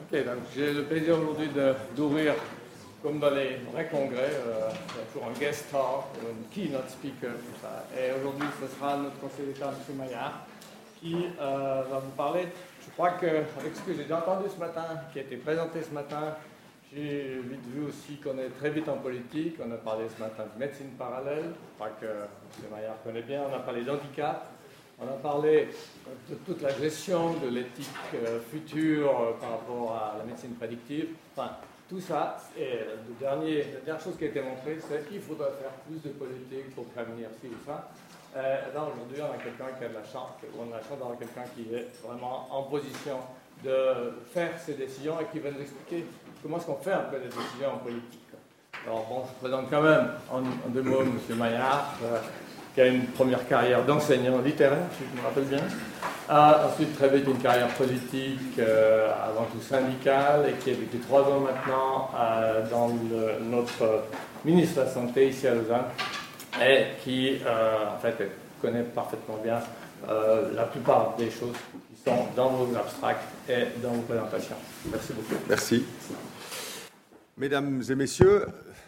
Ok, donc j'ai le plaisir aujourd'hui d'ouvrir, comme dans les vrais congrès, il y a toujours un guest star, un keynote speaker, tout ça. Et aujourd'hui, ce sera notre conseiller d'État, M. Maillard, qui va vous parler. Je crois qu'avec ce que j'ai déjà entendu ce matin, qui a été présenté ce matin, j'ai vite vu aussi qu'on est très vite en politique. On a parlé ce matin de médecine parallèle, je crois que M. Maillard connaît bien. On a parlé d'handicap. On a parlé de toute la gestion de l'éthique future par rapport à la médecine prédictive. Enfin, tout ça. Et la dernière chose qui a été montrée, c'est qu'il faudrait faire plus de politique pour prévenir ci ou ça. Là, aujourd'hui, on a quelqu'un qui a de la chance, on a la chance d'avoir quelqu'un qui est vraiment en position de faire ces décisions et qui va nous expliquer comment est-ce qu'on fait un peu des décisions en politique. Alors bon, je présente quand même en deux mots M. Maillard, qui a une première carrière d'enseignant littéraire, si je me rappelle bien. Ensuite, très vite, une carrière politique, avant tout syndicale, et qui est depuis 3 ans maintenant dans notre ministre de la Santé ici à Lausanne, et qui, en fait, connaît parfaitement bien la plupart des choses qui sont dans vos abstracts et dans vos présentations. Merci beaucoup. Merci. Mesdames et messieurs,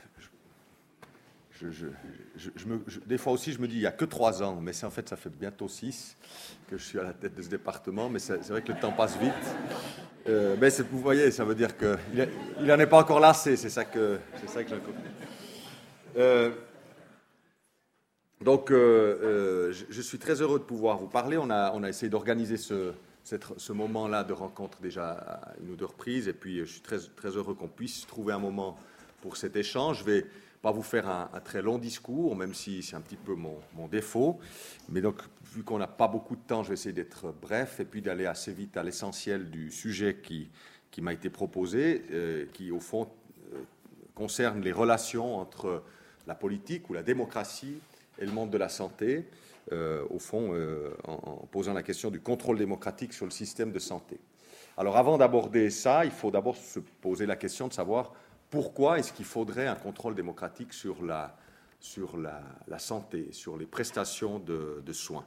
des fois aussi, je me dis, il n'y a que 3 ans, mais en fait, ça fait bientôt 6 que je suis à la tête de ce département, mais c'est vrai que le temps passe vite. Mais vous voyez, ça veut dire qu'il n'en est pas encore lassé, c'est ça que j'ai compris. Donc, je suis très heureux de pouvoir vous parler. On a essayé d'organiser ce moment-là de rencontre déjà à 1 ou 2 reprises, et puis je suis très, très heureux qu'on puisse trouver un moment pour cet échange. Je vais pas vous faire un très long discours, même si c'est un petit peu mon défaut. Mais donc, vu qu'on n'a pas beaucoup de temps, je vais essayer d'être bref et puis d'aller assez vite à l'essentiel du sujet qui m'a été proposé, qui, au fond, concerne les relations entre la politique ou la démocratie et le monde de la santé, au fond, en posant la question du contrôle démocratique sur le système de santé. Alors, avant d'aborder ça, il faut d'abord se poser la question de savoir pourquoi est-ce qu'il faudrait un contrôle démocratique sur la santé, sur les prestations de soins.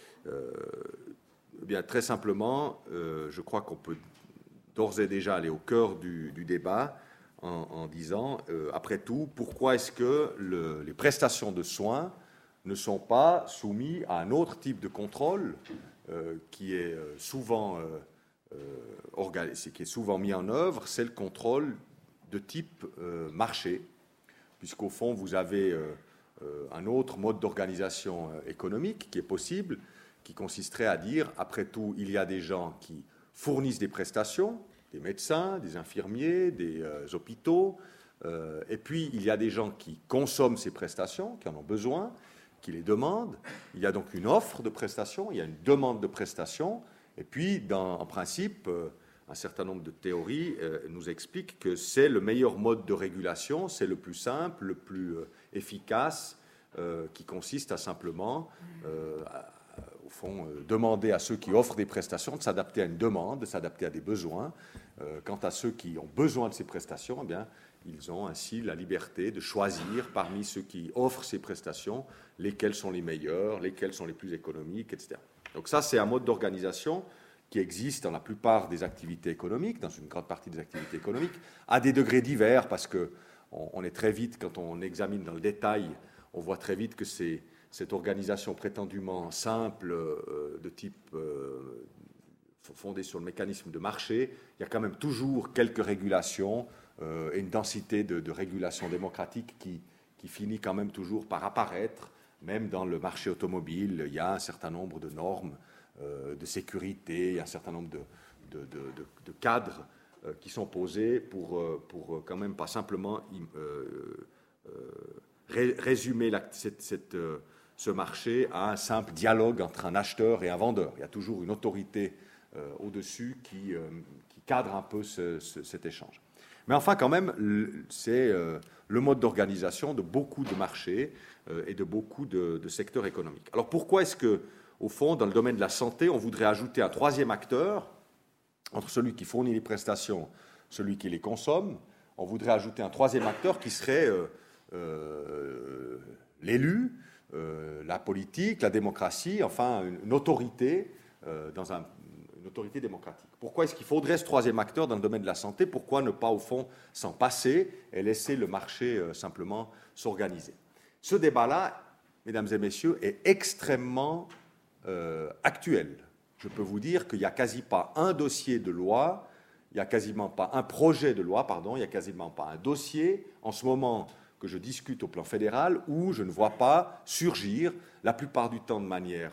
Bien, très simplement, je crois qu'on peut d'ores et déjà aller au cœur du débat en disant, après tout, pourquoi est-ce que les prestations de soins ne sont pas soumises à un autre type de contrôle qui est souvent mis en œuvre, c'est le contrôle de type marché, puisqu'au fond, vous avez un autre mode d'organisation économique qui est possible, qui consisterait à dire, après tout, il y a des gens qui fournissent des prestations, des médecins, des infirmiers, des hôpitaux, et puis il y a des gens qui consomment ces prestations, qui en ont besoin, qui les demandent. Il y a donc une offre de prestations, il y a une demande de prestations, et puis, en principe, un certain nombre de théories nous expliquent que c'est le meilleur mode de régulation, c'est le plus simple, le plus efficace, qui consiste à simplement, au fond, demander à ceux qui offrent des prestations de s'adapter à une demande, de s'adapter à des besoins. Quant à ceux qui ont besoin de ces prestations, eh bien, ils ont ainsi la liberté de choisir parmi ceux qui offrent ces prestations lesquels sont les meilleurs, lesquels sont les plus économiques, etc. Donc ça, c'est un mode d'organisation qui existe dans la plupart des activités économiques, dans une grande partie des activités économiques, à des degrés divers, parce qu'on est très vite, quand on examine dans le détail, on voit très vite que cette organisation prétendument simple, de type fondée sur le mécanisme de marché, il y a quand même toujours quelques régulations et une densité de régulation démocratique qui finit quand même toujours par apparaître. Même dans le marché automobile, il y a un certain nombre de normes de sécurité, un certain nombre de cadres qui sont posés pour quand même pas simplement résumer ce marché à un simple dialogue entre un acheteur et un vendeur. Il y a toujours une autorité au-dessus qui cadre un peu cet échange. Mais enfin, quand même, c'est le mode d'organisation de beaucoup de marchés et de beaucoup de secteurs économiques. Alors pourquoi est-ce que, au fond, dans le domaine de la santé, on voudrait ajouter un troisième acteur, entre celui qui fournit les prestations, celui qui les consomme, on voudrait ajouter un troisième acteur qui serait l'élu, la politique, la démocratie, enfin une autorité, une autorité démocratique. Pourquoi est-ce qu'il faudrait ce troisième acteur dans le domaine de la santé? Pourquoi ne pas, au fond, s'en passer et laisser le marché simplement s'organiser? Ce débat-là, mesdames et messieurs, est extrêmement actuel. Je peux vous dire qu'il n'y a quasi pas un dossier de loi, il n'y a quasiment pas un projet de loi, pardon, il n'y a quasiment pas un dossier en ce moment que je discute au plan fédéral où je ne vois pas surgir, la plupart du temps de manière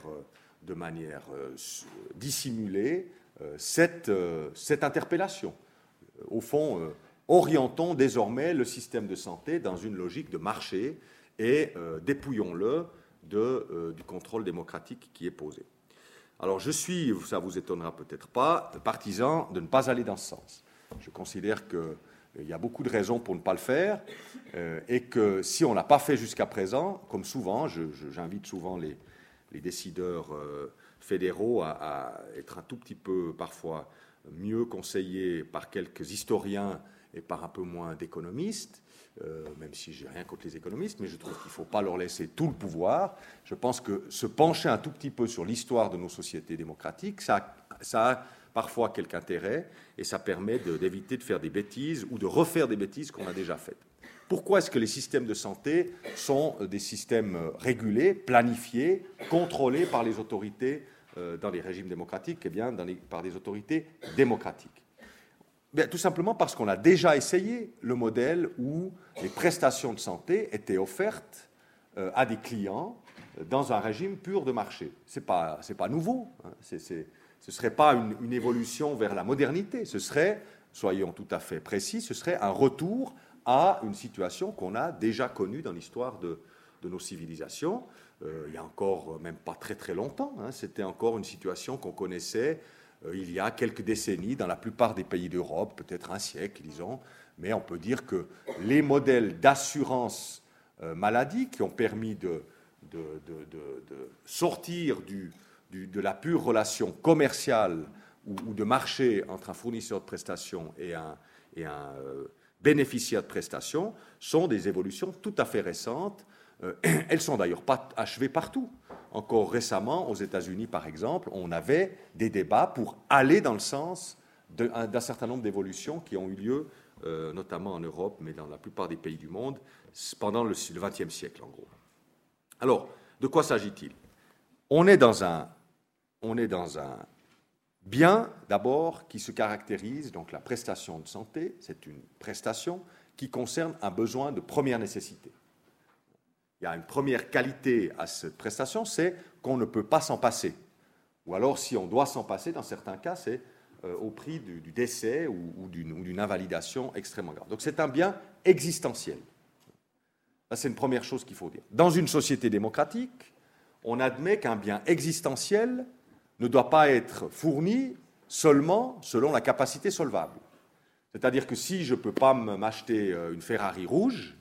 dissimulée, cette interpellation. Au fond, orientons désormais le système de santé dans une logique de marché et dépouillons-le du contrôle démocratique qui est posé. Alors je suis, ça vous étonnera peut-être pas, partisan de ne pas aller dans ce sens. Je considère qu'il y a beaucoup de raisons pour ne pas le faire et que si on ne l'a pas fait jusqu'à présent, comme souvent, j'invite souvent les décideurs fédéraux à être un tout petit peu parfois mieux conseillés par quelques historiens et par un peu moins d'économistes, même si je n'ai rien contre les économistes, mais je trouve qu'il ne faut pas leur laisser tout le pouvoir. Je pense que se pencher un tout petit peu sur l'histoire de nos sociétés démocratiques, ça a parfois quelque intérêt et ça permet d'éviter de faire des bêtises ou de refaire des bêtises qu'on a déjà faites. Pourquoi est-ce que les systèmes de santé sont des systèmes régulés, planifiés, contrôlés par les autorités dans les régimes démocratiques? Eh bien, par des autorités démocratiques. Bien, tout simplement parce qu'on a déjà essayé le modèle où les prestations de santé étaient offertes à des clients dans un régime pur de marché. Ce n'est pas nouveau, hein. Ce ne serait pas une évolution vers la modernité, ce serait, soyons tout à fait précis, ce serait un retour à une situation qu'on a déjà connue dans l'histoire de nos civilisations. Il y a encore même pas très très longtemps, hein, c'était encore une situation qu'on connaissait il y a quelques décennies dans la plupart des pays d'Europe, peut-être un siècle, disons, mais on peut dire que les modèles d'assurance maladie qui ont permis de sortir de la pure relation commerciale ou de marché entre un fournisseur de prestations et un bénéficiaires de prestations sont des évolutions tout à fait récentes. Elles ne sont d'ailleurs pas achevées partout. Encore récemment, aux États-Unis, par exemple, on avait des débats pour aller dans le sens d'un certain nombre d'évolutions qui ont eu lieu, notamment en Europe, mais dans la plupart des pays du monde, pendant le XXe siècle, en gros. Alors, de quoi s'agit-il? On est dans un bien, d'abord, qui se caractérise, donc la prestation de santé, c'est une prestation qui concerne un besoin de première nécessité. Il y a une première qualité à cette prestation, c'est qu'on ne peut pas s'en passer. Ou alors, si on doit s'en passer, dans certains cas, c'est au prix du décès ou d'une invalidation extrêmement grave. Donc c'est un bien existentiel. Ça, c'est une première chose qu'il faut dire. Dans une société démocratique, on admet qu'un bien existentiel ne doit pas être fourni seulement selon la capacité solvable. C'est-à-dire que si je ne peux pas m'acheter une Ferrari rouge,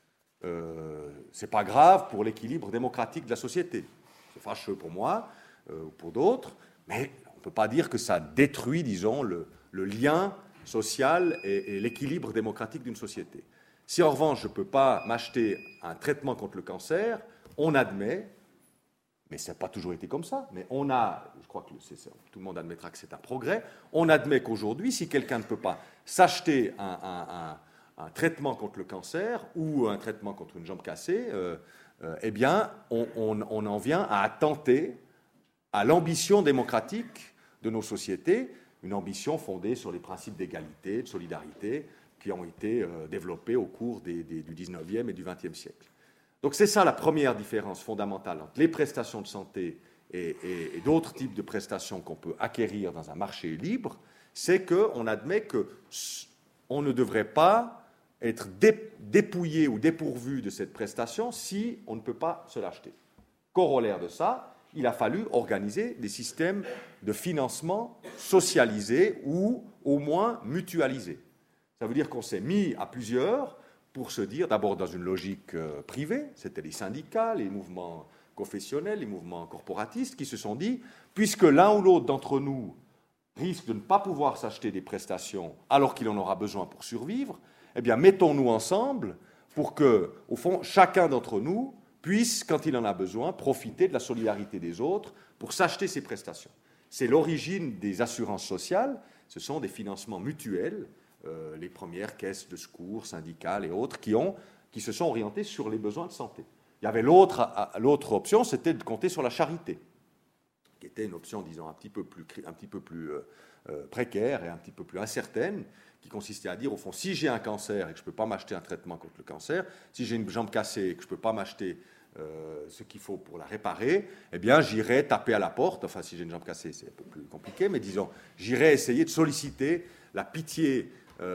ce n'est pas grave pour l'équilibre démocratique de la société. C'est fâcheux pour moi ou pour d'autres, mais on ne peut pas dire que ça détruit, disons, le lien social et l'équilibre démocratique d'une société. Si en revanche je ne peux pas m'acheter un traitement contre le cancer, on admet, mais ça n'a pas toujours été comme ça, mais on a, je crois que tout le monde admettra que c'est un progrès, on admet qu'aujourd'hui, si quelqu'un ne peut pas s'acheter un traitement contre le cancer ou un traitement contre une jambe cassée, eh bien, on en vient à attenter à l'ambition démocratique de nos sociétés, une ambition fondée sur les principes d'égalité, de solidarité, qui ont été développés au cours du XIXe et du XXe siècle. Donc c'est ça la première différence fondamentale entre les prestations de santé et d'autres types de prestations qu'on peut acquérir dans un marché libre, c'est qu'on admet qu'on ne devrait pas être dépouillé ou dépourvu de cette prestation si on ne peut pas se l'acheter. Corollaire de ça, il a fallu organiser des systèmes de financement socialisés ou au moins mutualisés. Ça veut dire qu'on s'est mis à plusieurs pour se dire, d'abord dans une logique privée, c'était les syndicats, les mouvements confessionnels, les mouvements corporatistes qui se sont dit, puisque l'un ou l'autre d'entre nous risque de ne pas pouvoir s'acheter des prestations alors qu'il en aura besoin pour survivre, eh bien mettons-nous ensemble pour que, au fond, chacun d'entre nous puisse, quand il en a besoin, profiter de la solidarité des autres pour s'acheter ces prestations. C'est l'origine des assurances sociales, ce sont des financements mutuels, les premières caisses de secours, syndicales et autres, qui se sont orientées sur les besoins de santé. Il y avait l'autre option, c'était de compter sur la charité, qui était une option, disons, un petit peu plus précaire et un petit peu plus incertaine, qui consistait à dire, au fond, si j'ai un cancer et que je ne peux pas m'acheter un traitement contre le cancer, si j'ai une jambe cassée et que je ne peux pas m'acheter ce qu'il faut pour la réparer, eh bien, j'irai taper à la porte, enfin, si j'ai une jambe cassée, c'est un peu plus compliqué, mais disons, j'irai essayer de solliciter la pitié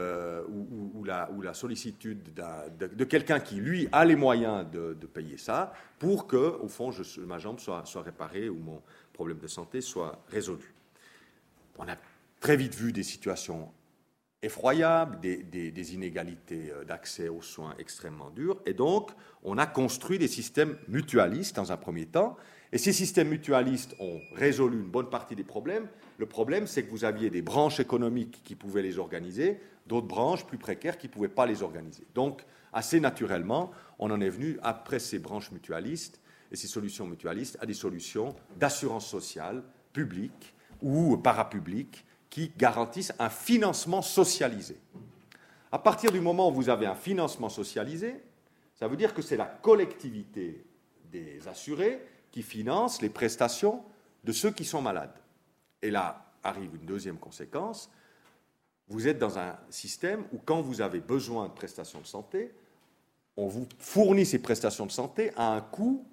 ou la sollicitude de quelqu'un qui, lui, a les moyens de payer ça, pour que, au fond, ma jambe soit réparée ou mon problème de santé soit résolu. On a très vite vu des situations effroyables, des inégalités d'accès aux soins extrêmement dures, et donc on a construit des systèmes mutualistes dans un premier temps, et ces systèmes mutualistes ont résolu une bonne partie des problèmes. Le problème, c'est que vous aviez des branches économiques qui pouvaient les organiser, d'autres branches plus précaires qui ne pouvaient pas les organiser. Donc, assez naturellement, on en est venu, après ces branches mutualistes et ces solutions mutualistes, à des solutions d'assurance sociale publique ou parapublique, qui garantissent un financement socialisé. À partir du moment où vous avez un financement socialisé, ça veut dire que c'est la collectivité des assurés qui finance les prestations de ceux qui sont malades. Et là arrive une deuxième conséquence. Vous êtes dans un système où, quand vous avez besoin de prestations de santé, on vous fournit ces prestations de santé à un coût,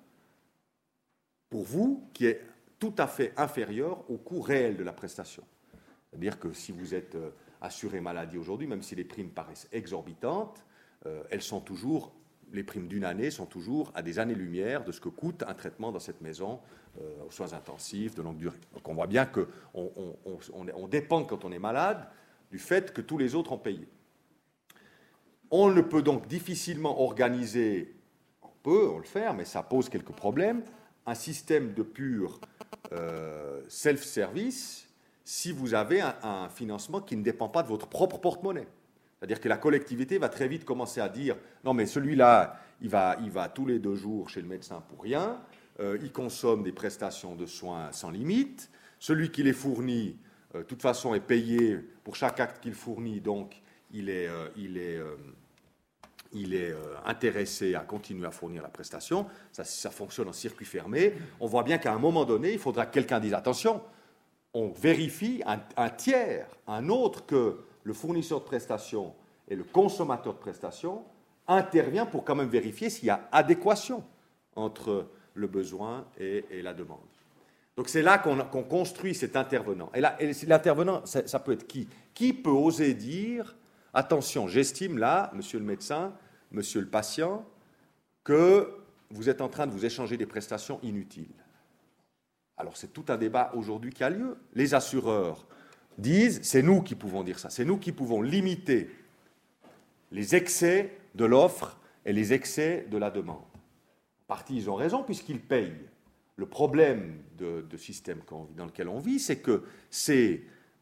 pour vous, qui est tout à fait inférieur au coût réel de la prestation. C'est-à-dire que si vous êtes assuré maladie aujourd'hui, même si les primes paraissent exorbitantes, elles sont toujours, les primes d'une année sont toujours à des années-lumière de ce que coûte un traitement dans cette maison, aux soins intensifs, de longue durée. Donc on voit bien qu'on dépend, quand on est malade, du fait que tous les autres ont payé. On ne peut donc difficilement organiser, on le faire, mais ça pose quelques problèmes, un système de pur self-service si vous avez un financement qui ne dépend pas de votre propre porte-monnaie. C'est-à-dire que la collectivité va très vite commencer à dire « Non, mais celui-là, il va tous les 2 jours chez le médecin pour rien, il consomme des prestations de soins sans limite, celui qui les fournit, de toute façon, est payé pour chaque acte qu'il fournit, donc il est intéressé à continuer à fournir la prestation. Ça fonctionne en circuit fermé. On voit bien qu'à un moment donné, il faudra que quelqu'un dise « Attention, on vérifie un tiers, un autre que le fournisseur de prestations et le consommateur de prestations intervient pour quand même vérifier s'il y a adéquation entre le besoin et la demande. » Donc c'est là qu'on construit cet intervenant. Et l'intervenant, ça peut être qui? Qui peut oser dire « Attention, j'estime là, monsieur le médecin, monsieur le patient, que vous êtes en train de vous échanger des prestations inutiles. » Alors c'est tout un débat aujourd'hui qui a lieu. Les assureurs disent, c'est nous qui pouvons dire ça, c'est nous qui pouvons limiter les excès de l'offre et les excès de la demande. En partie, ils ont raison puisqu'ils payent. Le problème de système dans lequel on vit, c'est que ce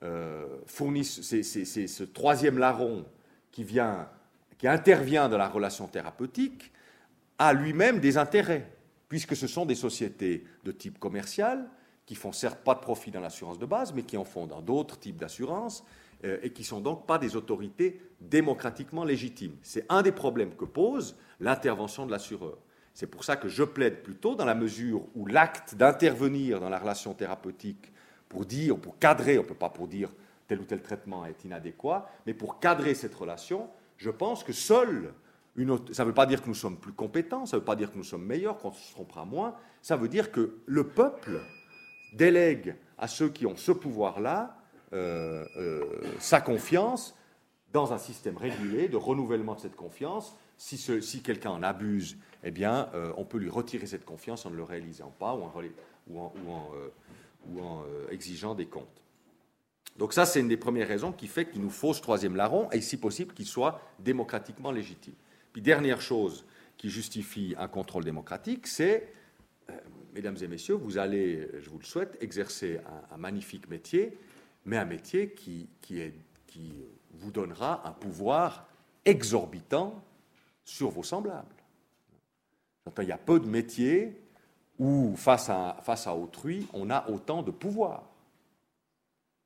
troisième larron qui intervient dans la relation thérapeutique a lui-même des intérêts, puisque ce sont des sociétés de type commercial qui font certes pas de profit dans l'assurance de base, mais qui en font dans d'autres types d'assurances et qui ne sont donc pas des autorités démocratiquement légitimes. C'est un des problèmes que pose l'intervention de l'assureur. C'est pour ça que je plaide plutôt dans la mesure où l'acte d'intervenir dans la relation thérapeutique pour cadrer, on ne peut pas pour dire tel ou tel traitement est inadéquat, mais pour cadrer cette relation, je pense que seule ça ne veut pas dire que nous sommes plus compétents, ça ne veut pas dire que nous sommes meilleurs, qu'on se trompera moins, ça veut dire que le peuple délègue à ceux qui ont ce pouvoir-là sa confiance dans un système régulé de renouvellement de cette confiance. Si quelqu'un en abuse, eh bien, on peut lui retirer cette confiance en ne le réalisant pas ou en exigeant des comptes. Donc ça, c'est une des premières raisons qui fait qu'il nous faut ce troisième larron, et si possible qu'il soit démocratiquement légitime. Puis dernière chose qui justifie un contrôle démocratique, c'est, mesdames et messieurs, vous allez, je vous le souhaite, exercer un magnifique métier, mais un métier qui vous donnera un pouvoir exorbitant sur vos semblables. Il y a peu de métiers où, face à autrui, on a autant de pouvoir.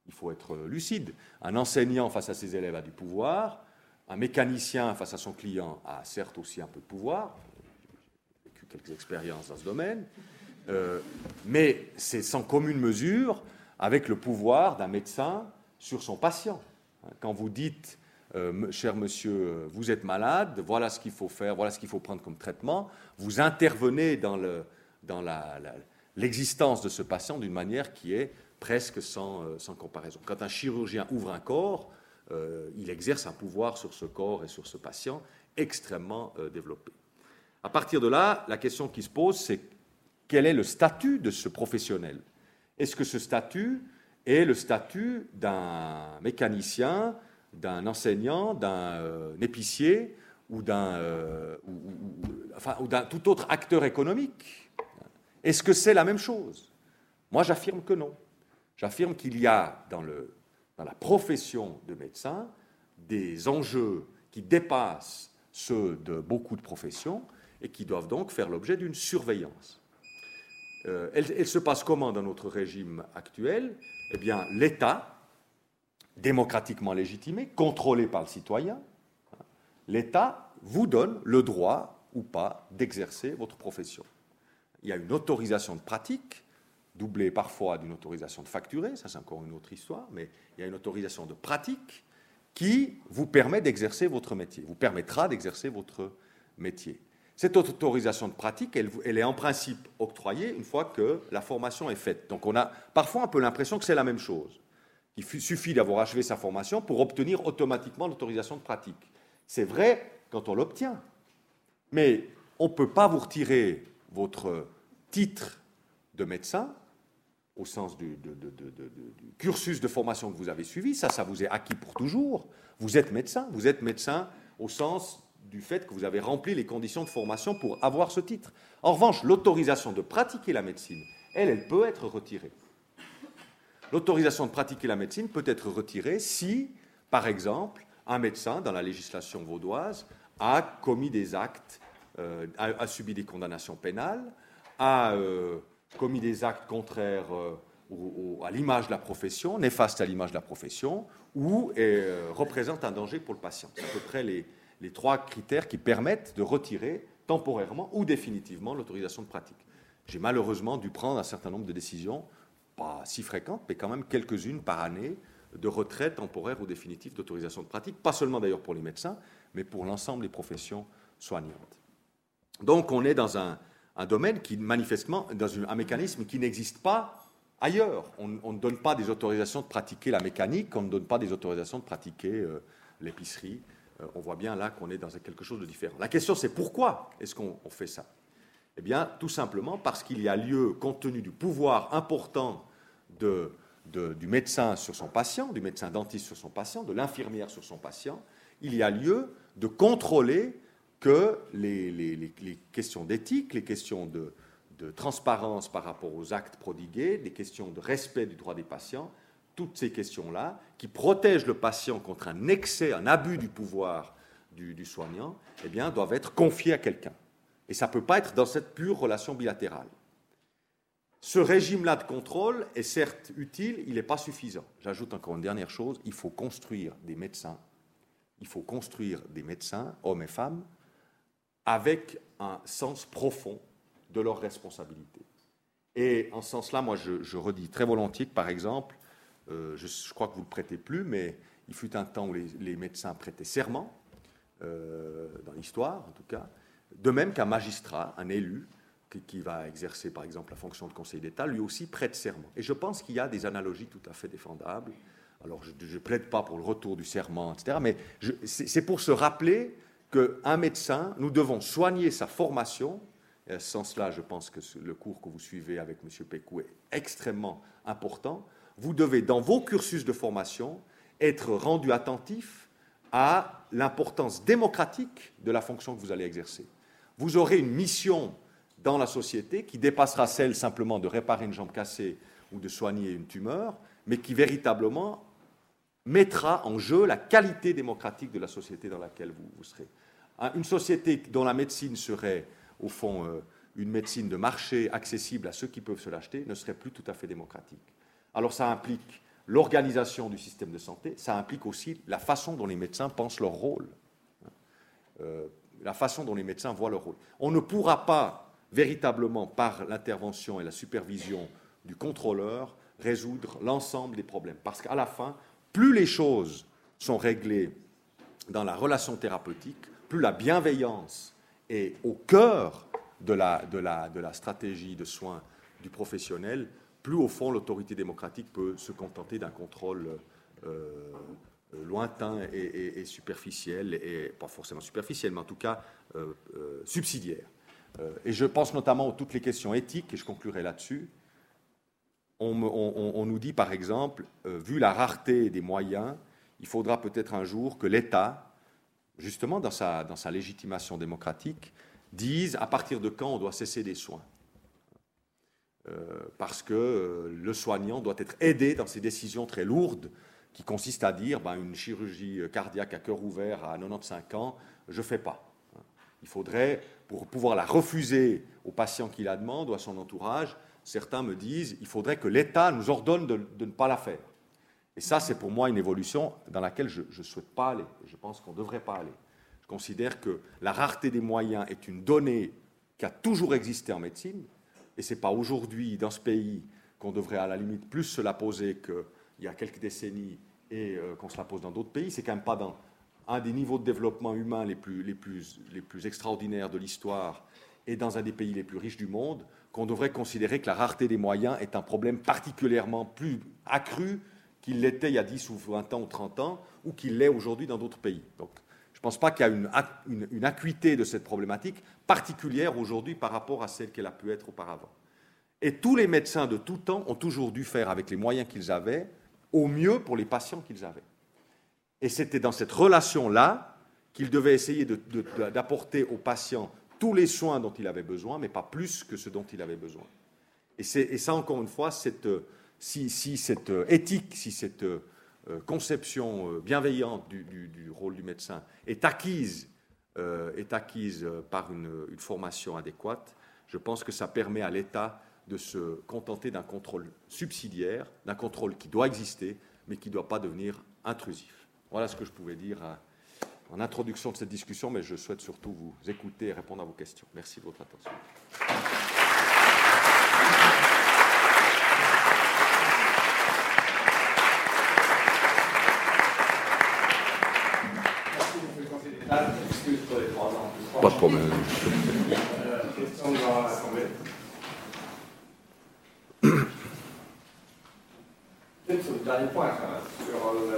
Il faut être lucide. Un enseignant face à ses élèves a du pouvoir, un mécanicien face à son client a certes aussi un peu de pouvoir, j'ai vécu quelques expériences dans ce domaine, mais c'est sans commune mesure avec le pouvoir d'un médecin sur son patient. Quand vous dites, cher monsieur, vous êtes malade, voilà ce qu'il faut faire, voilà ce qu'il faut prendre comme traitement, vous intervenez dans l'existence de ce patient d'une manière qui est presque sans comparaison. Quand un chirurgien ouvre un corps, il exerce un pouvoir sur ce corps et sur ce patient extrêmement développé. À partir de là, la question qui se pose, c'est quel est le statut de ce professionnel? Est-ce que ce statut est le statut d'un mécanicien, d'un enseignant, d'un épicier ou d'un tout autre acteur économique? Est-ce que c'est la même chose? Moi, j'affirme que non. J'affirme qu'il y a dans la profession de médecin des enjeux qui dépassent ceux de beaucoup de professions et qui doivent donc faire l'objet d'une surveillance. Elle se passe comment dans notre régime actuel? Eh bien, l'État, démocratiquement légitimé, contrôlé par le citoyen, l'État vous donne le droit ou pas d'exercer votre profession. Il y a une autorisation de pratique, doublée parfois d'une autorisation de facturer, ça c'est encore une autre histoire, mais il y a une autorisation de pratique qui vous permet d'exercer votre métier, vous permettra d'exercer votre métier. Cette autorisation de pratique, elle est en principe octroyée une fois que la formation est faite. Donc on a parfois un peu l'impression que c'est la même chose. Il suffit d'avoir achevé sa formation pour obtenir automatiquement l'autorisation de pratique. C'est vrai quand on l'obtient, mais on ne peut pas vous retirer votre titre de médecin au sens du cursus de formation que vous avez suivi, ça vous est acquis pour toujours. Vous êtes médecin au sens du fait que vous avez rempli les conditions de formation pour avoir ce titre. En revanche, l'autorisation de pratiquer la médecine, elle peut être retirée. L'autorisation de pratiquer la médecine peut être retirée si, par exemple, un médecin, dans la législation vaudoise, a commis des actes, a subi des condamnations pénales, a commis des actes contraires à l'image de la profession, néfastes à l'image de la profession, ou représente un danger pour le patient. C'est à peu près les trois critères qui permettent de retirer temporairement ou définitivement l'autorisation de pratique. J'ai malheureusement dû prendre un certain nombre de décisions, pas si fréquentes, mais quand même quelques-unes par année, de retrait temporaire ou définitif d'autorisation de pratique, pas seulement d'ailleurs pour les médecins, mais pour l'ensemble des professions soignantes. Donc on est dans un domaine qui, manifestement, dans un mécanisme qui n'existe pas ailleurs. On ne donne pas des autorisations de pratiquer la mécanique, on ne donne pas des autorisations de pratiquer l'épicerie. On voit bien là qu'on est dans quelque chose de différent. La question, c'est pourquoi est-ce qu'on fait ça? Eh bien, tout simplement parce qu'il y a lieu, compte tenu du pouvoir important du médecin sur son patient, du médecin dentiste sur son patient, de l'infirmière sur son patient, il y a lieu de contrôler que les questions d'éthique, les questions de transparence par rapport aux actes prodigués, des questions de respect du droit des patients, toutes ces questions-là, qui protègent le patient contre un excès, un abus du pouvoir du soignant, eh bien, doivent être confiées à quelqu'un. Et ça ne peut pas être dans cette pure relation bilatérale. Ce régime-là de contrôle est certes utile, il n'est pas suffisant. J'ajoute encore une dernière chose, il faut construire des médecins. Il faut construire des médecins, hommes et femmes, avec un sens profond de leurs responsabilités. Et en ce sens-là, moi, je redis très volontiers que, par exemple, je crois que vous ne le prêtez plus, mais il fut un temps où les médecins prêtaient serment, dans l'histoire en tout cas, de même qu'un magistrat, un élu, qui va exercer par exemple la fonction de conseiller d'État, lui aussi prête serment. Et je pense qu'il y a des analogies tout à fait défendables. Alors je ne plaide pas pour le retour du serment, etc., mais c'est pour se rappeler qu'un médecin, nous devons soigner sa formation. Et à ce sens-là, je pense que le cours que vous suivez avec M. Pécou est extrêmement important. Vous devez, dans vos cursus de formation, être rendu attentif à l'importance démocratique de la fonction que vous allez exercer. Vous aurez une mission dans la société qui dépassera celle simplement de réparer une jambe cassée ou de soigner une tumeur, mais qui véritablement mettra en jeu la qualité démocratique de la société dans laquelle vous serez. Une société dont la médecine serait, au fond, une médecine de marché accessible à ceux qui peuvent se l'acheter, ne serait plus tout à fait démocratique. Alors ça implique l'organisation du système de santé, ça implique aussi la façon dont les médecins pensent leur rôle, la façon dont les médecins voient leur rôle. On ne pourra pas véritablement, par l'intervention et la supervision du contrôleur, résoudre l'ensemble des problèmes. Parce qu'à la fin, plus les choses sont réglées dans la relation thérapeutique, plus la bienveillance est au cœur de la stratégie de soins du professionnel, plus au fond l'autorité démocratique peut se contenter d'un contrôle lointain et superficiel, et pas forcément superficiel, mais en tout cas subsidiaire. Et je pense notamment à toutes les questions éthiques, et je conclurai là-dessus. On nous dit, par exemple, vu la rareté des moyens, il faudra peut-être un jour que l'État, justement dans sa légitimation démocratique, dise à partir de quand on doit cesser des soins. Parce que le soignant doit être aidé dans ses décisions très lourdes, qui consistent à dire une chirurgie cardiaque à cœur ouvert à 95 ans, je ne fais pas. Il faudrait, pour pouvoir la refuser au patient qui la demande ou à son entourage, certains me disent il faudrait que l'État nous ordonne de ne pas la faire. Et ça, c'est pour moi une évolution dans laquelle je ne souhaite pas aller. Je pense qu'on ne devrait pas aller. Je considère que la rareté des moyens est une donnée qui a toujours existé en médecine, et ce n'est pas aujourd'hui, dans ce pays, qu'on devrait à la limite plus se la poser qu'il y a quelques décennies et qu'on se la pose dans d'autres pays. C'est quand même pas dans un des niveaux de développement humain les plus extraordinaires de l'histoire et dans un des pays les plus riches du monde qu'on devrait considérer que la rareté des moyens est un problème particulièrement plus accru qu'il l'était il y a 10 ou 20 ans ou 30 ans, ou qu'il l'est aujourd'hui dans d'autres pays. Donc, je ne pense pas qu'il y a une acuité de cette problématique particulière aujourd'hui par rapport à celle qu'elle a pu être auparavant. Et tous les médecins de tout temps ont toujours dû faire avec les moyens qu'ils avaient, au mieux pour les patients qu'ils avaient. Et c'était dans cette relation-là qu'ils devaient essayer d'apporter aux patients tous les soins dont il avait besoin, mais pas plus que ce dont il avait besoin. Et ça, encore une fois, si cette éthique, si cette conception bienveillante du rôle du médecin est acquise par une formation adéquate, je pense que ça permet à l'État de se contenter d'un contrôle subsidiaire, d'un contrôle qui doit exister, mais qui ne doit pas devenir intrusif. Voilà ce que je pouvais dire en introduction de cette discussion, mais je souhaite surtout vous écouter et répondre à vos questions. Merci de votre attention. Merci, monsieur le conseiller d'État. Excuse pour les 3 ans. Pas de problème. Question dans l'Assemblée. Peut-être sur le dernier point, sur le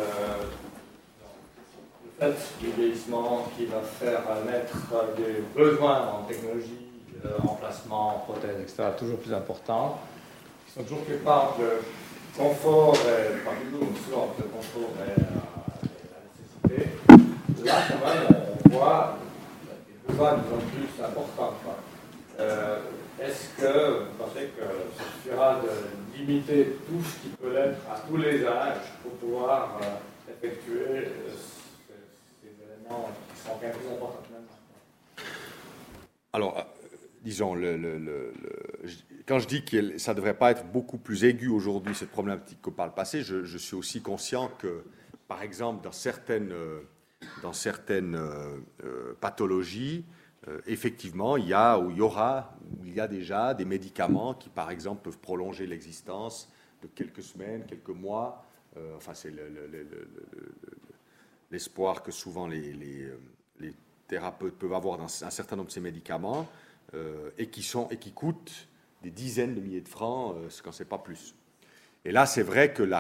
fait du vieillissement qui va faire naître des besoins en technologie, emplacement, prothèses, etc., toujours plus importants, qui sont toujours plus part de confort, pas toujours, mais souvent de confort et la nécessité. Là, quand même, on voit des besoins de plus en plus importants. Est-ce que vous pensez que ça suffira de limiter tout ce qui peut l'être à tous les âges pour pouvoir effectuer ces éléments qui sont quand même plus importants que maintenant? Alors, disons, quand je dis que ça ne devrait pas être beaucoup plus aigu aujourd'hui, cette problématique que par le passé, je suis aussi conscient que, par exemple, dans certaines pathologies, effectivement, il y a déjà des médicaments qui, par exemple, peuvent prolonger l'existence de quelques semaines, quelques mois. Enfin, c'est l'espoir que souvent les thérapeutes peuvent avoir dans un certain nombre de ces médicaments et qui coûtent des dizaines de milliers de francs, quand ce n'est pas plus. Et là, c'est vrai que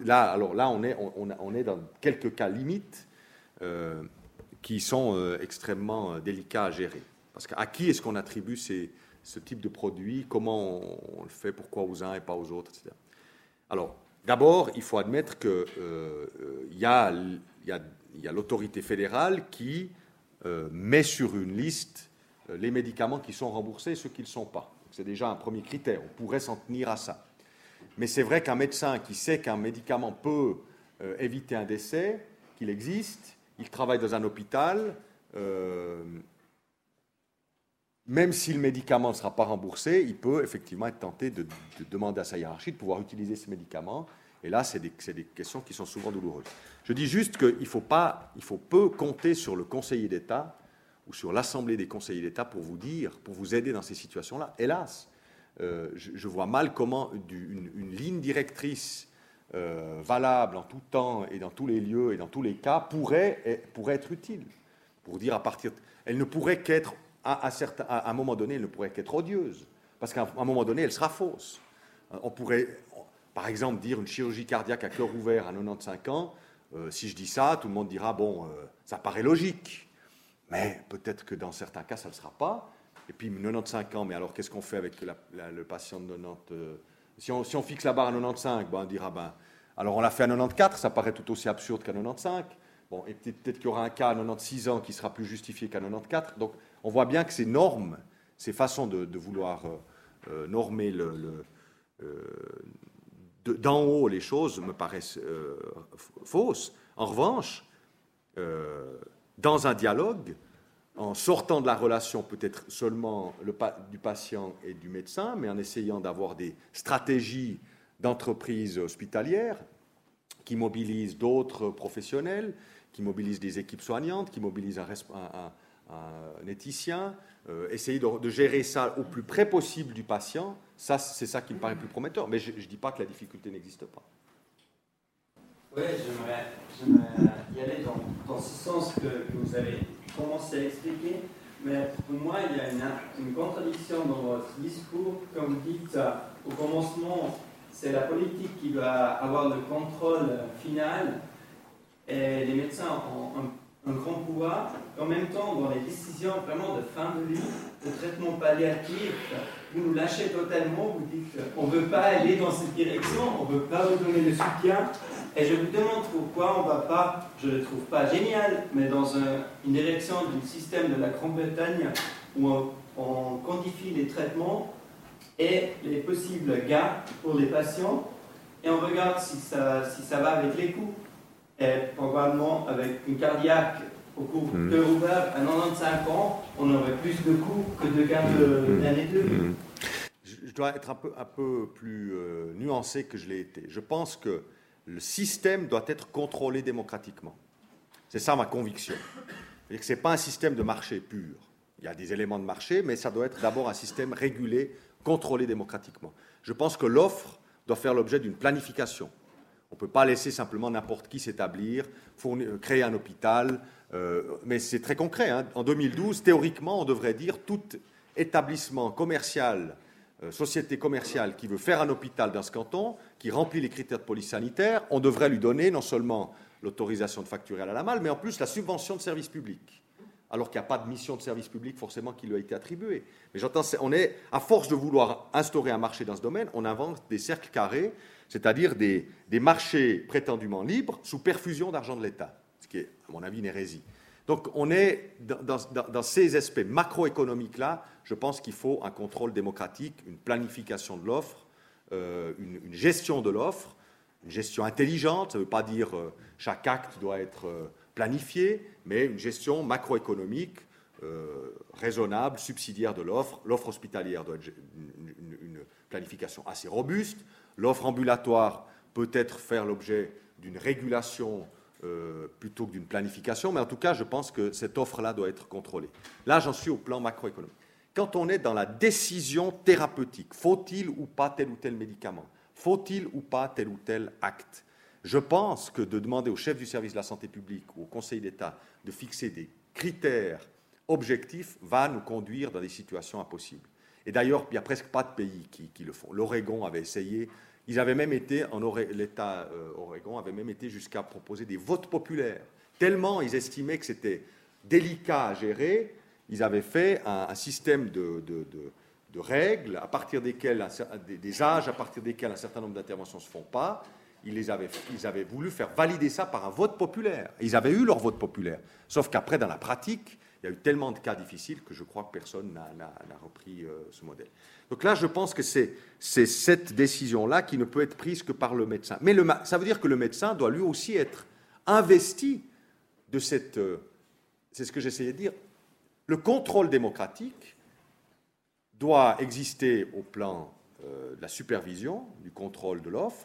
on est dans quelques cas limites qui sont extrêmement délicats à gérer. Parce qu'à qui est-ce qu'on attribue ce type de produit? Comment on le fait? Pourquoi aux uns et pas aux autres, etc. Alors, d'abord, il faut admettre qu'il y a l'autorité fédérale qui met sur une liste les médicaments qui sont remboursés et ceux qui ne le sont pas. C'est déjà un premier critère. On pourrait s'en tenir à ça. Mais c'est vrai qu'un médecin qui sait qu'un médicament peut éviter un décès, qu'il existe, il travaille dans un hôpital, même si le médicament ne sera pas remboursé, il peut effectivement être tenté de demander à sa hiérarchie de pouvoir utiliser ce médicament Et là, c'est des questions qui sont souvent douloureuses. Je dis juste qu'il faut peu compter sur le conseiller d'État ou sur l'Assemblée des conseillers d'État pour vous aider dans ces situations-là. Hélas, je vois mal comment une ligne directrice valable en tout temps et dans tous les lieux et dans tous les cas pourrait être utile. Pour dire elle ne pourrait qu'être, à un moment donné, elle ne pourrait qu'être odieuse. Parce qu'à un moment donné, elle sera fausse. On pourrait, par exemple, dire une chirurgie cardiaque à cœur ouvert à 95 ans. Si je dis ça, tout le monde dira, bon, ça paraît logique. Mais peut-être que dans certains cas, ça ne le sera pas. Et puis, 95 ans, mais alors qu'est-ce qu'on fait avec le patient de 90 si on fixe la barre à 95, on dira, alors on l'a fait à 94, ça paraît tout aussi absurde qu'à 95. Bon, et peut-être qu'il y aura un cas à 96 ans qui sera plus justifié qu'à 94. Donc, on voit bien que ces normes, ces façons de vouloir normer d'en haut les choses me paraissent fausses. En revanche, dans un dialogue, en sortant de la relation peut-être seulement du patient et du médecin, mais en essayant d'avoir des stratégies d'entreprise hospitalière qui mobilisent d'autres professionnels, qui mobilisent des équipes soignantes, qui mobilisent un éthicien, essayer de gérer ça au plus près possible du patient, c'est ça qui me paraît plus prometteur. Mais je ne dis pas que la difficulté n'existe pas. Oui, j'aimerais y aller dans ce sens que vous avez commencé à expliquer, mais pour moi, il y a une contradiction dans votre discours. Comme vous dites, au commencement, c'est la politique qui doit avoir le contrôle final, et les médecins ont un grand pouvoir. En même temps, dans les décisions vraiment de fin de vie, de traitement palliatif, vous nous lâchez totalement, vous dites on ne veut pas aller dans cette direction, on ne veut pas vous donner le soutien. Et je vous demande pourquoi on ne va pas, je ne le trouve pas génial, mais dans une direction du système de la Grande-Bretagne où on quantifie les traitements et les possibles gains pour les patients, et on regarde si ça va avec les coûts. Et probablement avec une cardiaque au cours cœur ouvert à 95 ans, on aurait plus de coûts que de gains d'année de vie. Je dois être un peu plus nuancé que je l'ai été. Je pense que le système doit être contrôlé démocratiquement. C'est ça ma conviction. C'est-à-dire que ce n'est pas un système de marché pur. Il y a des éléments de marché, mais ça doit être d'abord un système régulé, contrôlé démocratiquement. Je pense que l'offre doit faire l'objet d'une planification. On ne peut pas laisser simplement n'importe qui s'établir, créer un hôpital, mais c'est très concret. Hein. En 2012, théoriquement, on devrait dire tout établissement commercial, société commerciale qui veut faire un hôpital dans ce canton, qui remplit les critères de police sanitaire, on devrait lui donner non seulement l'autorisation de facturer à la malle, mais en plus la subvention de service public. Alors qu'il n'y a pas de mission de service public forcément qui lui a été attribuée. Mais j'entends, à force de vouloir instaurer un marché dans ce domaine, on invente des cercles carrés, c'est-à-dire des marchés prétendument libres sous perfusion d'argent de l'État, ce qui est, à mon avis, une hérésie. Donc on est dans ces aspects macroéconomiques-là, je pense qu'il faut un contrôle démocratique, une planification de l'offre, une gestion de l'offre, une gestion intelligente, ça ne veut pas dire chaque acte doit être planifié, mais une gestion macroéconomique raisonnable, subsidiaire de l'offre. L'offre hospitalière doit être une planification assez robuste. L'offre ambulatoire peut-être faire l'objet d'une régulation plutôt que d'une planification, mais en tout cas, je pense que cette offre-là doit être contrôlée. Là, j'en suis au plan macroéconomique. Quand on est dans la décision thérapeutique, faut-il ou pas tel ou tel médicament? Faut-il ou pas tel ou tel acte? Je pense que de demander au chef du service de la santé publique ou au Conseil d'État de fixer des critères objectifs va nous conduire dans des situations impossibles. Et d'ailleurs, il n'y a presque pas de pays qui le font. L'Oregon avait essayé. Ils avaient même été, l'État Oregon avait même été jusqu'à proposer des votes populaires. Tellement ils estimaient que c'était délicat à gérer, ils avaient fait un système de règles à partir desquelles, des âges à partir desquels un certain nombre d'interventions ne se font pas. Ils avaient voulu faire valider ça par un vote populaire. Et ils avaient eu leur vote populaire. Sauf qu'après, dans la pratique, il y a eu tellement de cas difficiles que je crois que personne n'a repris ce modèle. Donc là, je pense que c'est cette décision-là qui ne peut être prise que par le médecin. Mais ça veut dire que le médecin doit lui aussi être investi de cette... c'est ce que j'essayais de dire. Le contrôle démocratique doit exister au plan de la supervision, du contrôle de l'offre,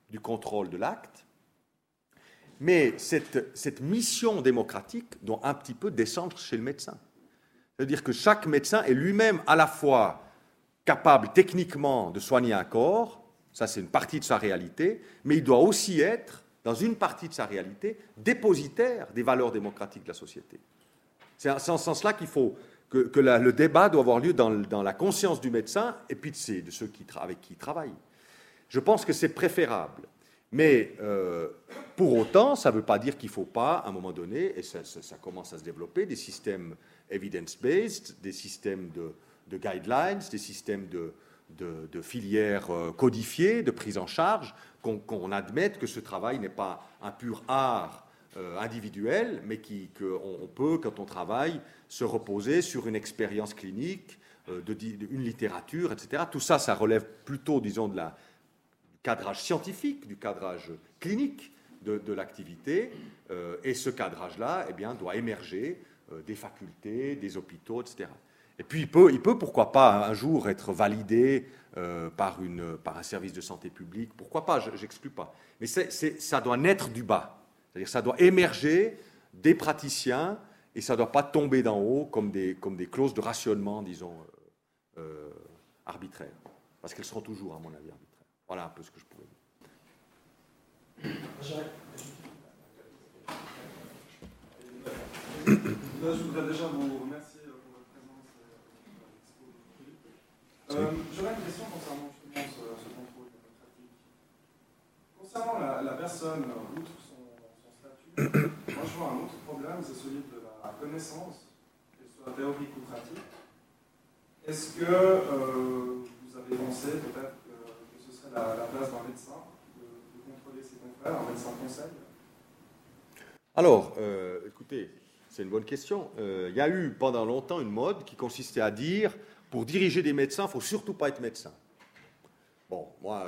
du contrôle de l'acte, mais cette mission démocratique doit un petit peu descendre chez le médecin. C'est-à-dire que chaque médecin est lui-même à la fois capable techniquement de soigner un corps, ça c'est une partie de sa réalité, mais il doit aussi être, dans une partie de sa réalité, dépositaire des valeurs démocratiques de la société. C'est en ce sens-là qu'il faut que le débat doit avoir lieu dans la conscience du médecin et puis de ceux avec qui il travaille. Je pense que c'est préférable. Mais pour autant, ça ne veut pas dire qu'il ne faut pas, à un moment donné, et ça commence à se développer, des systèmes evidence-based, des systèmes de guidelines, des systèmes de filières codifiées, de prise en charge, qu'on admette que ce travail n'est pas un pur art individuel, mais qu'on peut, quand on travaille, se reposer sur une expérience clinique, une littérature, etc. Tout ça, ça relève plutôt, disons, du cadrage scientifique, du cadrage clinique de l'activité, et ce cadrage-là, eh bien, doit émerger des facultés, des hôpitaux, etc. Et puis, il peut, pourquoi pas, un jour être validé par un service de santé publique, pourquoi pas, j'exclus pas. Mais ça doit naître du bas, c'est-à-dire ça doit émerger des praticiens, et ça ne doit pas tomber d'en haut comme des clauses de rationnement, disons, arbitraires, parce qu'elles seront toujours, à mon avis, arbitraires. Voilà un peu ce que je pouvais dire. Je voudrais déjà vous remercier pour votre présence et votre expo. J'aurais une question concernant justement ce contrôle démocratique. Concernant la personne, outre son statut, moi je vois un autre problème, c'est celui de la connaissance, qu'elle soit théorique ou pratique. Est-ce que vous avez pensé peut-être que ce serait la place d'un médecin de contrôler ses confrères, un médecin conseil? Alors, écoutez, c'est une bonne question. Il y a eu pendant longtemps une mode qui consistait à dire, pour diriger des médecins, il ne faut surtout pas être médecin. Bon, moi,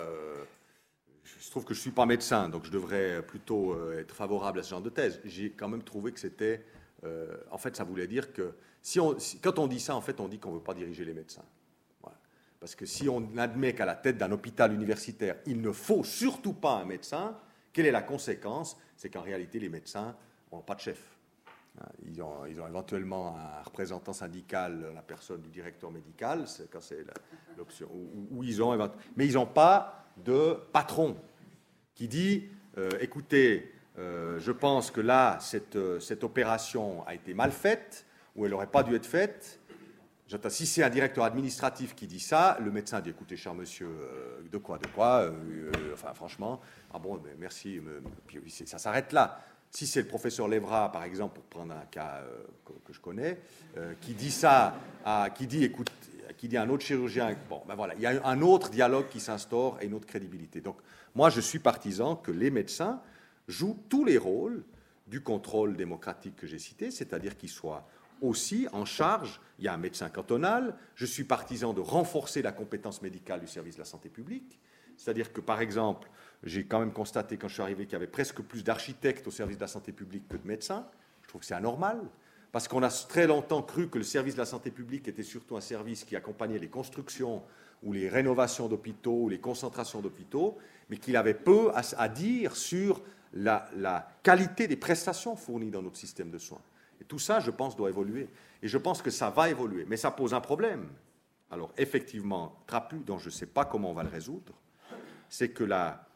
je trouve que je ne suis pas médecin, donc je devrais plutôt être favorable à ce genre de thèse. J'ai quand même trouvé que c'était... en fait, ça voulait dire que quand on dit ça, en fait, on dit qu'on ne veut pas diriger les médecins. Voilà. Parce que si on admet qu'à la tête d'un hôpital universitaire, il ne faut surtout pas un médecin, quelle est la conséquence? C'est qu'en réalité, les médecins n'ont pas de chef. Ils ont éventuellement un représentant syndical, la personne du directeur médical, quand c'est l'option. Mais ils n'ont pas de patron qui dit écoutez, je pense que là, cette opération a été mal faite, ou elle n'aurait pas dû être faite. Si c'est un directeur administratif qui dit ça, le médecin dit écoutez, cher monsieur, de quoi enfin, franchement, ah bon, mais merci, puis ça s'arrête là. Si c'est le professeur Lévra, par exemple, pour prendre un cas que je connais, qui dit ça, qui dit à un autre chirurgien, bon, ben voilà, il y a un autre dialogue qui s'instaure et une autre crédibilité. Donc, moi, je suis partisan que les médecins jouent tous les rôles du contrôle démocratique que j'ai cité, c'est-à-dire qu'ils soient aussi en charge. Il y a un médecin cantonal. Je suis partisan de renforcer la compétence médicale du service de la santé publique. C'est-à-dire que, par exemple, j'ai quand même constaté quand je suis arrivé qu'il y avait presque plus d'architectes au service de la santé publique que de médecins. Je trouve que c'est anormal, parce qu'on a très longtemps cru que le service de la santé publique était surtout un service qui accompagnait les constructions ou les rénovations d'hôpitaux ou les concentrations d'hôpitaux, mais qu'il avait peu à dire sur la qualité des prestations fournies dans notre système de soins. Et tout ça, je pense, doit évoluer. Et je pense que ça va évoluer. Mais ça pose un problème. Alors, effectivement, trapu, dont je ne sais pas comment on va le résoudre, c'est que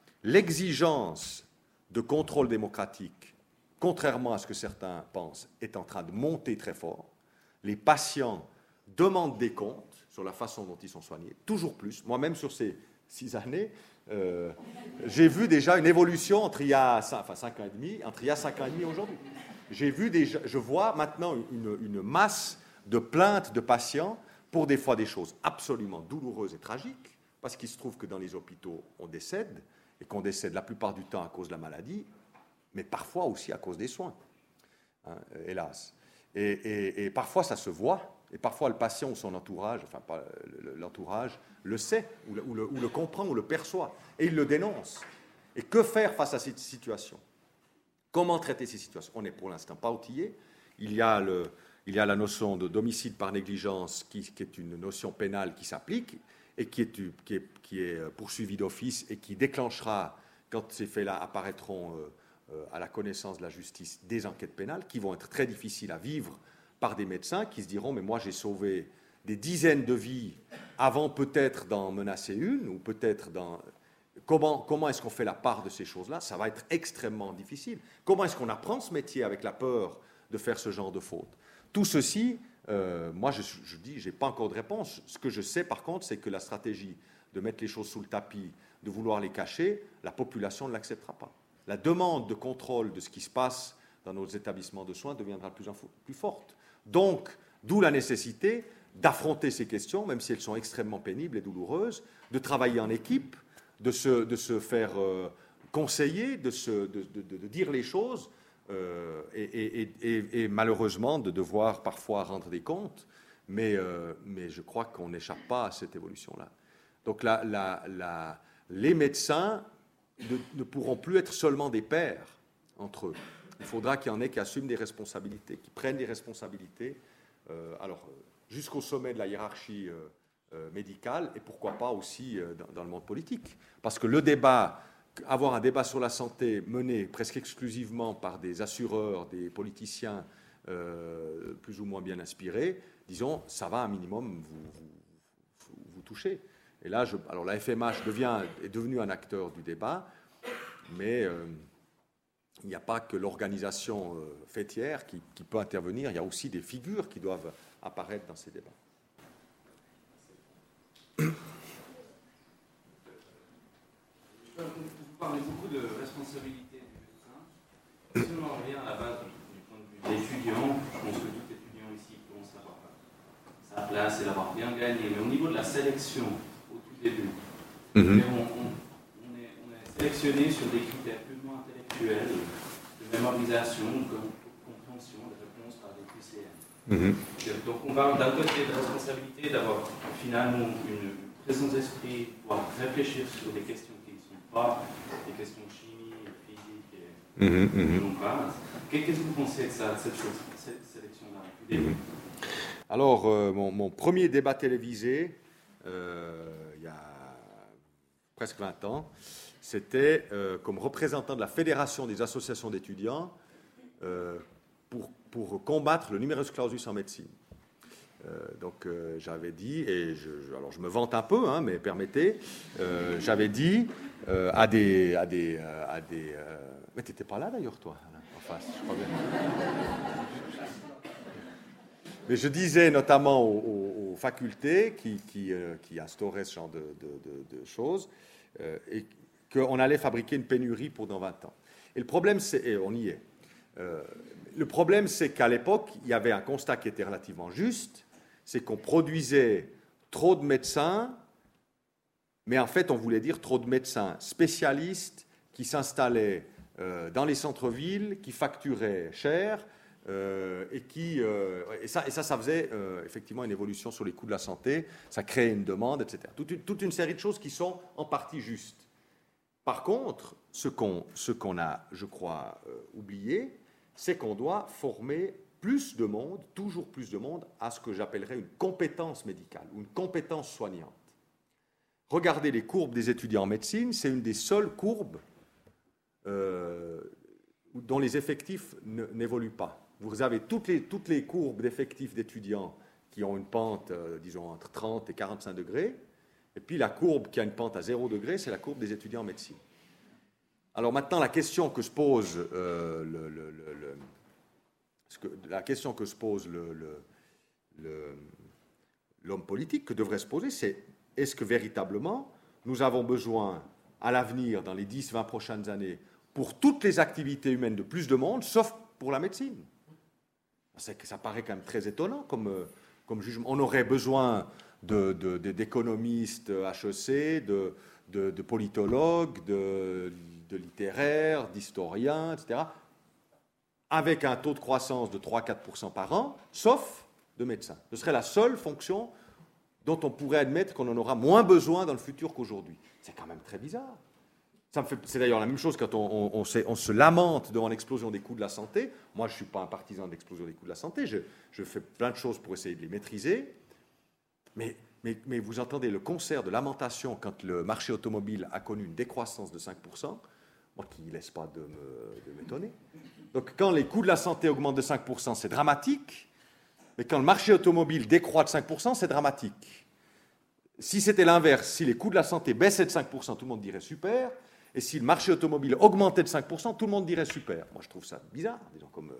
l'exigence de contrôle démocratique, contrairement à ce que certains pensent, est en train de monter très fort. Les patients demandent des comptes sur la façon dont ils sont soignés, toujours plus. Moi-même, sur ces 6 années, j'ai vu déjà une évolution entre il y a 5 ans et demi, entre il y a 5 ans et demi et aujourd'hui. Je vois maintenant une masse de plaintes de patients pour des fois des choses absolument douloureuses et tragiques, parce qu'il se trouve que dans les hôpitaux, on décède, et qu'on décède la plupart du temps à cause de la maladie, mais parfois aussi à cause des soins, hein, hélas. Et parfois, ça se voit, et parfois le patient ou son entourage, enfin pas l'entourage, le sait, ou le comprend, ou le perçoit, et il le dénonce. Et que faire face à cette situation? Comment traiter ces situations? On n'est pour l'instant pas outillé. Il y a la notion de d'homicide par négligence qui est une notion pénale qui s'applique et qui est poursuivie d'office et qui déclenchera quand ces faits-là apparaîtront à la connaissance de la justice, des enquêtes pénales qui vont être très difficiles à vivre par des médecins qui se diront « mais moi j'ai sauvé des dizaines de vies avant peut-être d'en menacer une, ou peut-être dans... » Comment est-ce qu'on fait la part de ces choses-là? Ça va être extrêmement difficile. Comment est-ce qu'on apprend ce métier avec la peur de faire ce genre de faute? Tout ceci, moi je dis, je n'ai pas encore de réponse. Ce que je sais par contre, c'est que la stratégie de mettre les choses sous le tapis, de vouloir les cacher, la population ne l'acceptera pas. La demande de contrôle de ce qui se passe dans nos établissements de soins deviendra de plus en plus forte. Donc, d'où la nécessité d'affronter ces questions, même si elles sont extrêmement pénibles et douloureuses, de travailler en équipe, de se faire conseiller, de dire les choses, et malheureusement de devoir parfois rendre des comptes, mais je crois qu'on n'échappe pas à cette évolution-là. Donc les médecins ne pourront plus être seulement des pairs entre eux. Il faudra qu'il y en ait qui assument des responsabilités, qui prennent des responsabilités, jusqu'au sommet de la hiérarchie médicale, et pourquoi pas aussi dans le monde politique. Parce que avoir un débat sur la santé mené presque exclusivement par des assureurs, des politiciens plus ou moins bien inspirés, disons, ça va un minimum vous toucher. Et là, alors la FMH est devenue un acteur du débat, mais il n'y a pas que l'organisation fêtière qui peut intervenir, il y a aussi des figures qui doivent apparaître dans ces débats. Vous parlez beaucoup de responsabilité du médecin. Si on en revient à la base du point de vue de l'étudiant, je pense que tout étudiant ici commence à avoir sa place et l'avoir bien gagné. Mais au niveau de la sélection, au tout début, on est sélectionné sur des critères purement intellectuels, de mémorisation, de compréhension, de réponse par des QCM. Donc on parle d'un côté de responsabilité, d'avoir finalement une présence d'esprit, pouvoir réfléchir sur des questions qui ne sont pas des questions chimie, physique et non pas. Qu'est-ce que vous pensez de ça, de cette sélection-là? Alors, mon premier débat télévisé, il y a presque 20 ans, c'était comme représentant de la Fédération des associations d'étudiants pour combattre le numerus clausus en médecine. Donc j'avais dit, et alors je me vante un peu, hein, mais permettez, j'avais dit à des mais t'étais pas là d'ailleurs toi, en face, je crois bien. Mais je disais notamment aux facultés qui instauraient ce genre de choses, et qu'on allait fabriquer une pénurie pour dans 20 ans. Et le problème, et on y est. Le problème, c'est qu'à l'époque, il y avait un constat qui était relativement juste, c'est qu'on produisait trop de médecins, mais en fait, on voulait dire trop de médecins spécialistes qui s'installaient dans les centres-villes, qui facturaient cher, et ça faisait effectivement une évolution sur les coûts de la santé, ça créait une demande, etc. Toute une série de choses qui sont en partie justes. Par contre, ce qu'on a, je crois, oublié, c'est qu'on doit former plus de monde, toujours plus de monde, à ce que j'appellerais une compétence médicale ou une compétence soignante. Regardez les courbes des étudiants en médecine, c'est une des seules courbes dont les effectifs n'évoluent pas. Vous avez toutes les courbes d'effectifs d'étudiants qui ont une pente, disons, entre 30 et 45 degrés, et puis la courbe qui a une pente à 0 degré, c'est la courbe des étudiants en médecine. Alors maintenant, la question que se pose l'homme politique, que devrait se poser, c'est est-ce que véritablement nous avons besoin, à l'avenir, dans les 10-20 prochaines années, pour toutes les activités humaines de plus de monde, sauf pour la médecine? Ça paraît quand même très étonnant comme jugement. On aurait besoin d'économistes HEC, de politologues, de littéraires, d'historiens, etc., avec un taux de croissance de 3-4% par an, sauf de médecins. Ce serait la seule fonction dont on pourrait admettre qu'on en aura moins besoin dans le futur qu'aujourd'hui. C'est quand même très bizarre. C'est d'ailleurs la même chose quand on se lamente devant l'explosion des coûts de la santé. Moi, je ne suis pas un partisan de l'explosion des coûts de la santé. Je fais plein de choses pour essayer de les maîtriser. Mais vous entendez le concert de lamentation quand le marché automobile a connu une décroissance de 5%. moi qui ne laisse pas de m'étonner. Donc quand les coûts de la santé augmentent de 5%, c'est dramatique, mais quand le marché automobile décroît de 5%, c'est dramatique. Si c'était l'inverse, si les coûts de la santé baissaient de 5%, tout le monde dirait super, et si le marché automobile augmentait de 5%, tout le monde dirait super. Moi, je trouve ça bizarre, disons, comme...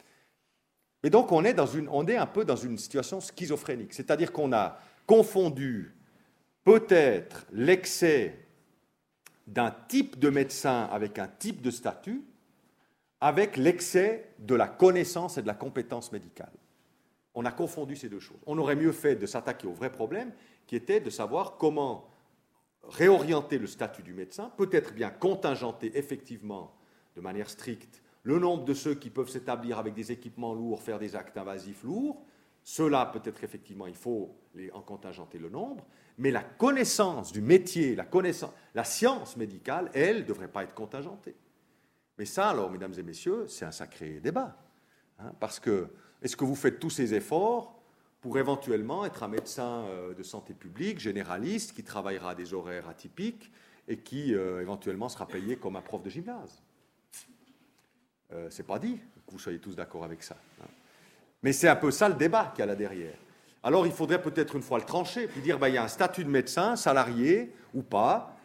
Et donc, on est un peu dans une situation schizophrénique, c'est-à-dire qu'on a confondu peut-être l'excès d'un type de médecin avec un type de statut avec l'excès de la connaissance et de la compétence médicale. On a confondu ces deux choses. On aurait mieux fait de s'attaquer au vrai problème, qui était de savoir comment réorienter le statut du médecin, peut-être bien contingenter effectivement, de manière stricte, le nombre de ceux qui peuvent s'établir avec des équipements lourds, faire des actes invasifs lourds. Ceux-là, peut-être effectivement, il faut en contingenter le nombre, mais la connaissance du métier, la science médicale, elle, ne devrait pas être contingentée. Mais ça, alors, mesdames et messieurs, c'est un sacré débat. Hein, parce que, est-ce que vous faites tous ces efforts pour éventuellement être un médecin de santé publique, généraliste, qui travaillera à des horaires atypiques et qui, éventuellement, sera payé comme un prof de gymnase? C'est pas dit que vous soyez tous d'accord avec ça. Hein. Mais c'est un peu ça le débat qu'il y a là derrière. Alors il faudrait peut-être une fois le trancher, puis dire, il y a un statut de médecin, salarié ou pas,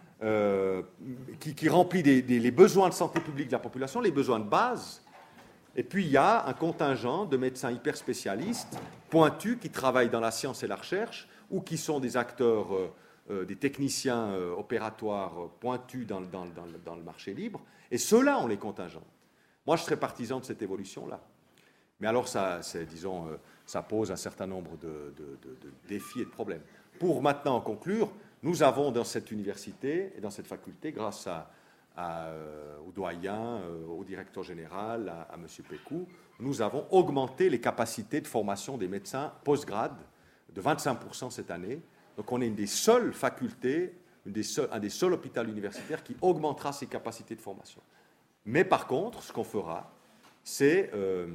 qui remplit les besoins de santé publique de la population, les besoins de base, et puis il y a un contingent de médecins hyper spécialistes, pointus, qui travaillent dans la science et la recherche, ou qui sont des acteurs, des techniciens opératoires pointus dans le marché libre, et ceux-là, on les contingente. Moi, je serais partisan de cette évolution-là. Mais alors, ça pose un certain nombre de défis et de problèmes. Pour maintenant conclure, nous avons dans cette université et dans cette faculté, grâce au doyen, au directeur général, à M. Pécou, nous avons augmenté les capacités de formation des médecins post-grade de 25% cette année. Donc, on est une des seules facultés, un des seuls hôpitaux universitaires qui augmentera ses capacités de formation. Mais par contre, ce qu'on fera, c'est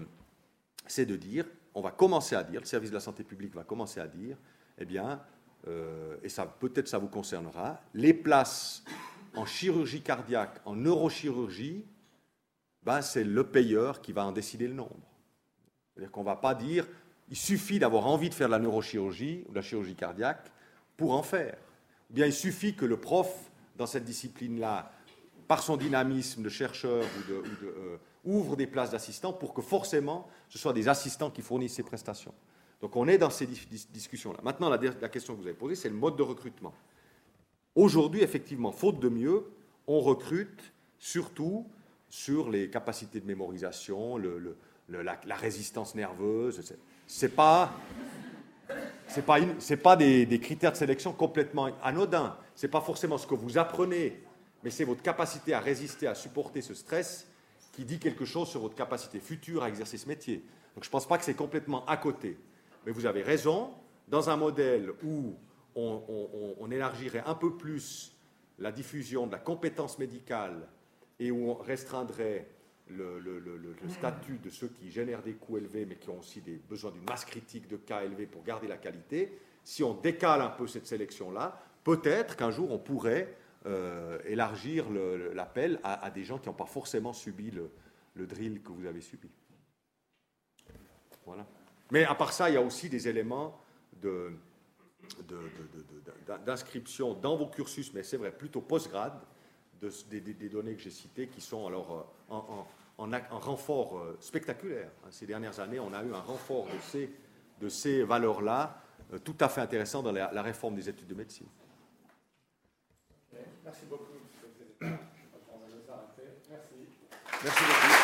de dire, on va commencer à dire, le service de la santé publique va commencer à dire, eh bien, et ça peut-être ça vous concernera, les places en chirurgie cardiaque, en neurochirurgie, c'est le payeur qui va en décider le nombre. C'est-à-dire qu'on ne va pas dire, il suffit d'avoir envie de faire de la neurochirurgie ou de la chirurgie cardiaque pour en faire. Ou bien il suffit que le prof, dans cette discipline-là, par son dynamisme de chercheur ouvre des places d'assistants pour que forcément ce soit des assistants qui fournissent ces prestations. Donc on est dans ces discussions-là. Maintenant, la question que vous avez posée, c'est le mode de recrutement. Aujourd'hui, effectivement, faute de mieux, on recrute surtout sur les capacités de mémorisation, la résistance nerveuse. C'est pas des critères de sélection complètement anodins. C'est pas forcément ce que vous apprenez, mais c'est votre capacité à résister, à supporter ce stress qui dit quelque chose sur votre capacité future à exercer ce métier. Donc je ne pense pas que c'est complètement à côté. Mais vous avez raison, dans un modèle où on élargirait un peu plus la diffusion de la compétence médicale et où on restreindrait le statut de ceux qui génèrent des coûts élevés mais qui ont aussi besoin d'une masse critique de cas élevés pour garder la qualité, si on décale un peu cette sélection-là, peut-être qu'un jour on pourrait élargir l'appel à des gens qui n'ont pas forcément subi le drill que vous avez subi. Voilà. Mais à part ça, il y a aussi des éléments d'inscription dans vos cursus, mais c'est vrai, plutôt post-grade, des données que j'ai citées qui sont alors en renfort spectaculaire. Ces dernières années, on a eu un renfort de ces valeurs-là tout à fait intéressant dans la réforme des études de médecine. Merci beaucoup, M. le Président. On va nous arrêter. Merci. Merci beaucoup.